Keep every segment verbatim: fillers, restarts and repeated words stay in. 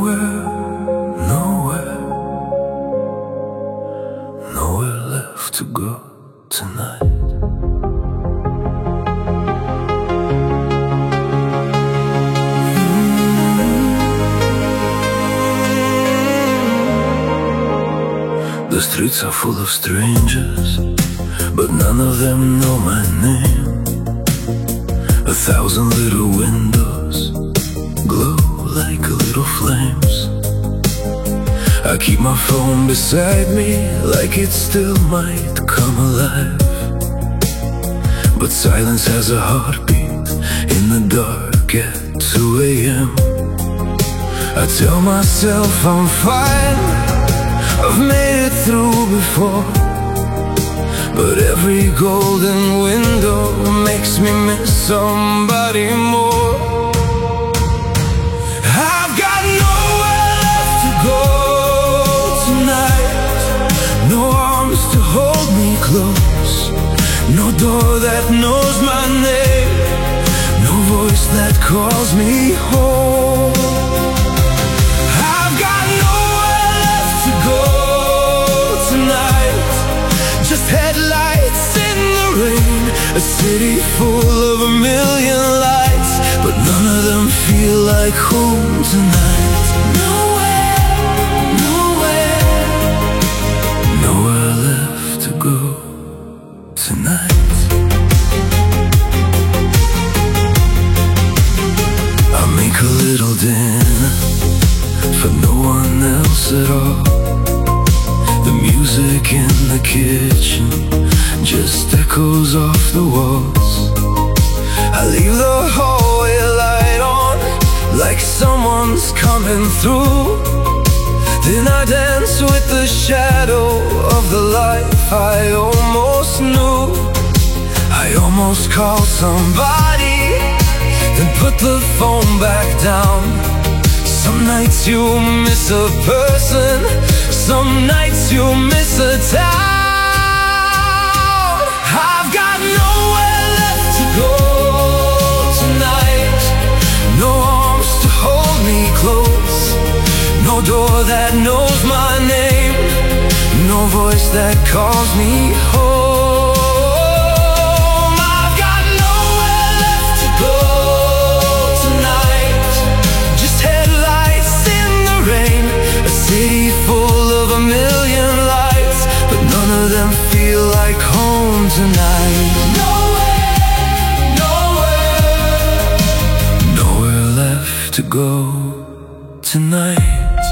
nowhere, nowhere, nowhere left to go tonight. The streets are full of strangers, but none of them know my name. A thousand little windows glow like little flames. I keep my phone beside me like it still might come alive, but silence has a heartbeat in the dark at two A M I tell myself I'm fine, I've made it through before, but every golden window makes me miss somebody more. I've got nowhere left to go tonight, no arms to hold me close, no door that knows my name, no voice that calls me home. I've got nowhere left to go tonight, just headlights in the rain, a city full of a million lights, but none of them feel like home tonight. Nowhere, nowhere, nowhere left to go tonight. I make a little dinner for no one else at all. The music in the kitchen just echoes off the walls. I leave the hallway light on like someone's coming through. Then I dance with the shadow of the life I almost knew. I almost called somebody, then put the phone back down. Some nights you miss a person, some nights you miss a town. I've got nowhere left to go tonight, no arms to hold me close, no door that knows my name, no voice that calls me home. I've got nowhere left to go tonight, just headlights in the rain, a city full of a million lights, but none of them feel like home tonight. Nowhere, nowhere, nowhere left to go tonight.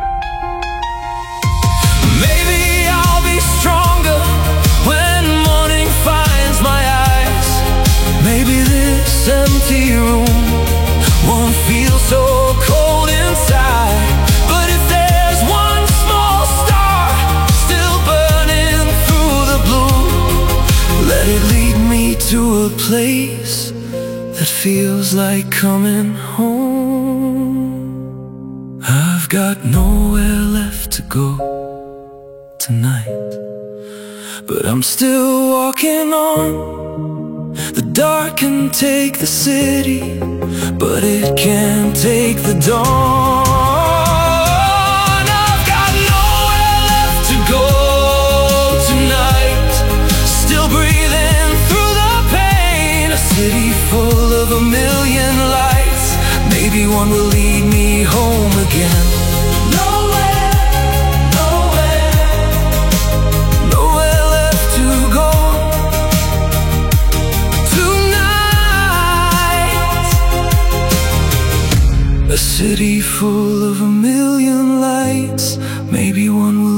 Maybe I'll be stronger when morning finds my eyes. Maybe this empty room won't feel so cold inside. But if there's one small star still burning through the blue, let it lead me to a place that feels like coming home. I've got nowhere left to go tonight, but I'm still walking on. The dark can take the city, but it can't take the dawn. I've got nowhere left to go tonight, still breathing through the pain, a city full of a million lights, maybe one will lead me home again. Nowhere, nowhere, nowhere left to go tonight. A city full of a million lights, maybe one will